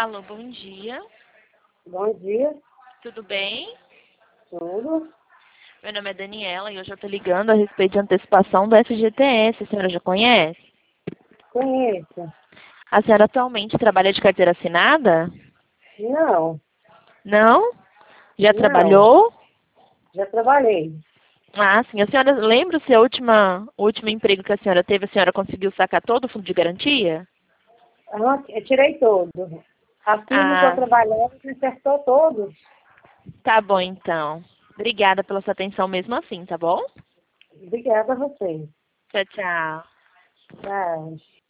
Alô, bom dia. Bom dia, Tudo bem? tudo. Meu nome é Daniela e hoje eu estou ligando a respeito de antecipação do FGTS. A senhora já conhece? Conheço. A senhora atualmente trabalha de carteira assinada? Não, Não? Já não. trabalhou? Já trabalhei. Ah, sim. A senhora lembra o seu último emprego que a senhora teve? A senhora conseguiu sacar todo o fundo de garantia? Eu tirei todo. A firma que eu Ah, trabalhava me acertou todos. tá bom então. Obrigada pela sua atenção mesmo assim, tá bom? Obrigada a você. Tchau, tchau. Tchau.